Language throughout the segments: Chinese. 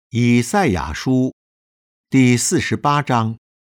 以赛亚书第48章。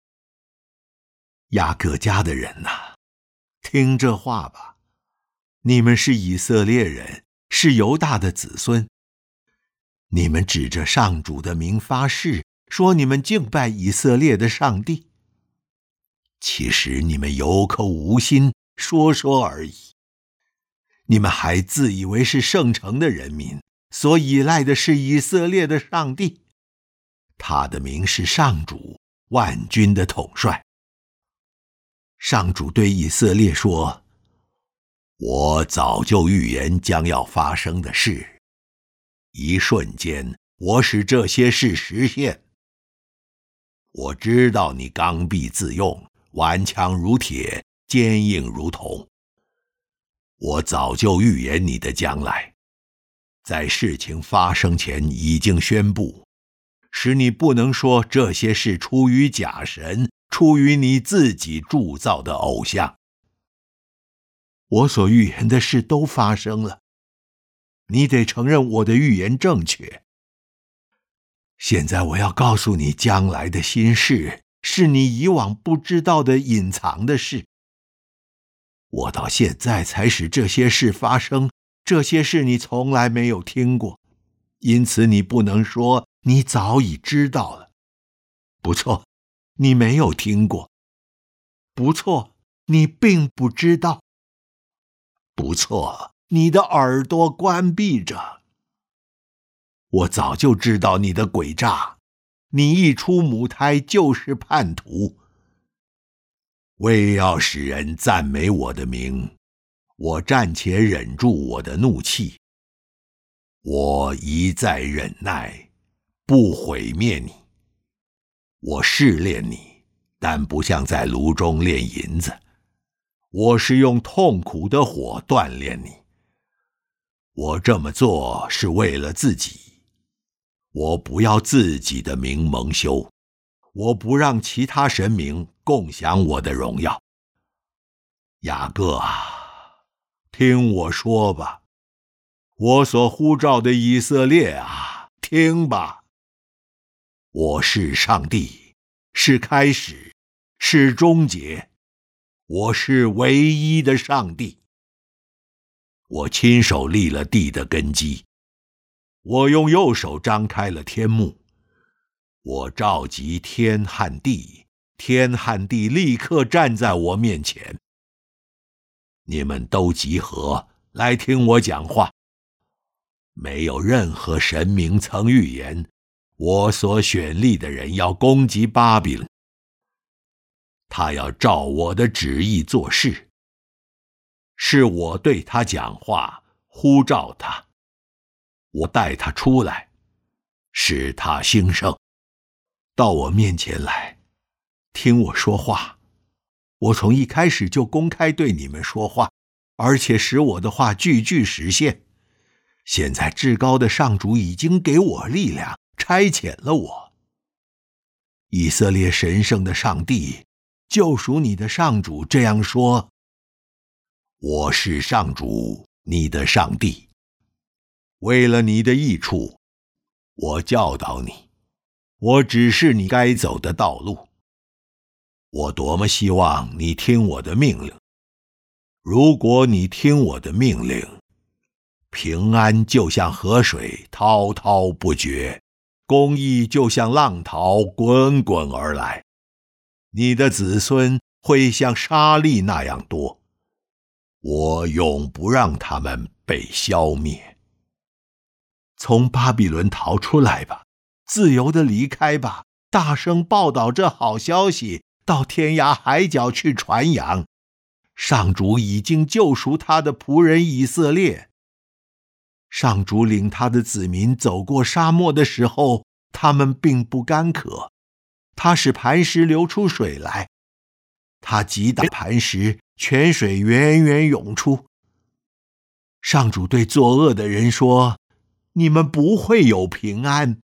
雅各家的人哪，听这话吧！你们是以色列人，是犹大的子孙。你们指着上主的名发誓，说你们敬拜以色列的上帝。其实你们有口无心，说说而已。你们还自以为是圣城的人民，所依赖的是以色列的上帝。他的名是上主，万军的统帅。上主对以色列说：我早就预言将要发生的事，一瞬间我使这些事实现。我知道你刚愎自用，顽强如铁，坚硬如铜。我早就预言你的将来，在事情发生前已经宣布，使你不能说这些事出于假神，出于你自己铸造的偶像。我所预言的事都发生了，你得承认我的预言正确。现在我要告诉你将来的新事，是你以往不知道的隐藏的事。我到现在才使这些事发生，这些事你从来没有听过，因此你不能说你早已知道了。不错，你没有听过。不错，你并不知道。不错，你的耳朵关闭着。我早就知道你的诡诈，你一出母胎就是叛徒。为要使人赞美我的名，我暂且忍住我的怒气。我一再忍耐，不毁灭你。我试炼你，但不像在炉中炼银子。我是用痛苦的火锻炼你。我这么做是为了自己，我不要自己的名蒙羞，我不让其他神明共享我的荣耀。雅各啊，听我说吧，我所呼召的以色列啊，听吧。我是上帝，是开始，是终结，我是唯一的上帝。我亲手立了地的根基，我用右手张开了天幕，我召集天和地，天和地立刻站在我面前。你们都集合来听我讲话。没有任何神明曾预言我所选立的人要攻击巴比伦，他要照我的旨意做事。是我对他讲话，呼召他，我带他出来，使他兴盛，到我面前来，听我说话。我从一开始就公开对你们说话，而且使我的话句句实现。现在至高的上主已经给我力量，差遣了我。以色列神圣的上帝，救赎你的上主这样说：我是上主，你的上帝。为了你的益处，我教导你，我指示你该走的道路。我多么希望你听我的命令！如果你听我的命令，平安就像河水滔滔不绝，公义就像浪涛滚滚而来。你的子孙会像沙粒那样多，我永不让他们被消灭。从巴比伦逃出来吧，自由地离开吧，大声报道这好消息，到天涯海角去传扬。上主已经救赎他的仆人以色列。上主领他的子民走过沙漠的时候，他们并不干渴。他使磐石流出水来，他击打磐石，泉水源源涌出。上主对作恶的人说：你们不会有平安。